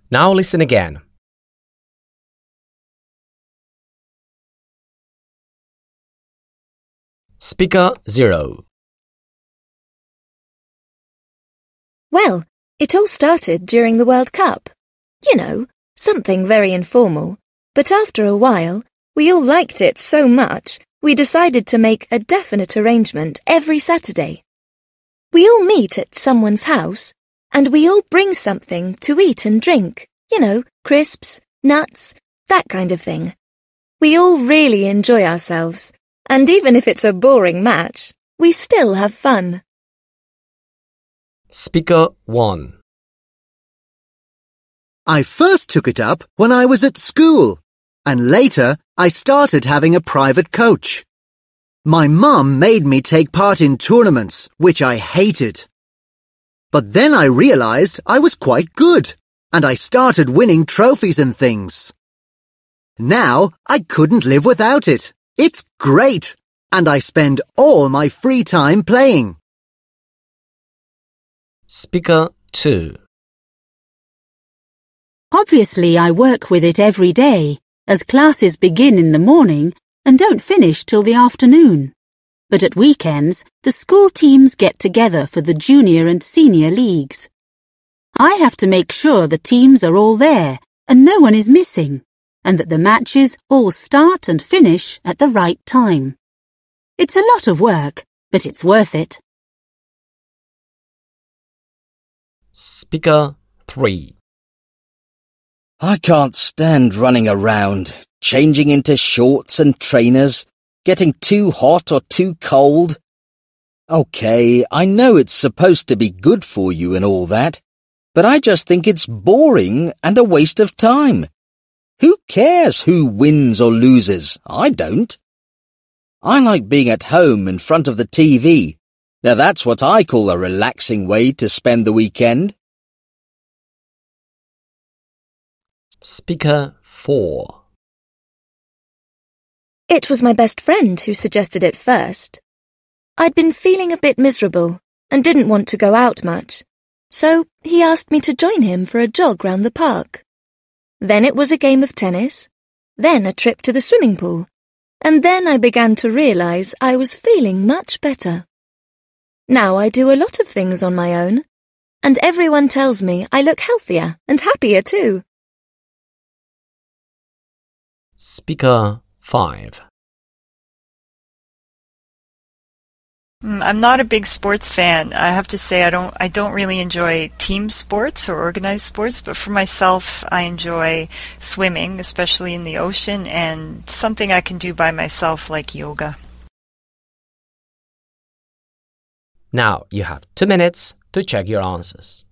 Now listen again. Speaker 0. Well, it all started during the World Cup. You know, something very informal. But after a while, we all liked it so much, we decided to make a definite arrangement every Saturday. We all meet at someone's house, and we all bring something to eat and drink. You know, crisps, nuts, that kind of thing. We all really enjoy ourselves, and even if it's a boring match, we still have fun. Speaker 1. I first took it up when I was at school, and later I started having a private coach. My mum made me take part in tournaments, which I hated. But then I realized I was quite good, and I started winning trophies and things. Now I couldn't live without it. It's great, and I spend all my free time playing. Speaker 2. Obviously, I work with it every day, as classes begin in the morning and don't finish till the afternoon. But at weekends, the school teams get together for the junior and senior leagues. I have to make sure the teams are all there and no one is missing, and that the matches all start and finish at the right time. It's a lot of work, but it's worth it. Speaker 3. I can't stand running around, changing into shorts and trainers, getting too hot or too cold. Okay, I know it's supposed to be good for you and all that, but I just think it's boring and a waste of time. Who cares who wins or loses? I don't. I like being at home in front of the TV. Now that's what I call a relaxing way to spend the weekend. Speaker 4. It was my best friend who suggested it first. I'd been feeling a bit miserable and didn't want to go out much, so he asked me to join him for a jog round the park. Then it was a game of tennis, then a trip to the swimming pool, and then I began to realize I was feeling much better. Now I do a lot of things on my own, and everyone tells me I look healthier and happier too. Speaker 5. I'm not a big sports fan. I have to say I don't really enjoy team sports or organized sports, but for myself I enjoy swimming, especially in the ocean, and something I can do by myself like yoga. Now you have 2 minutes to check your answers.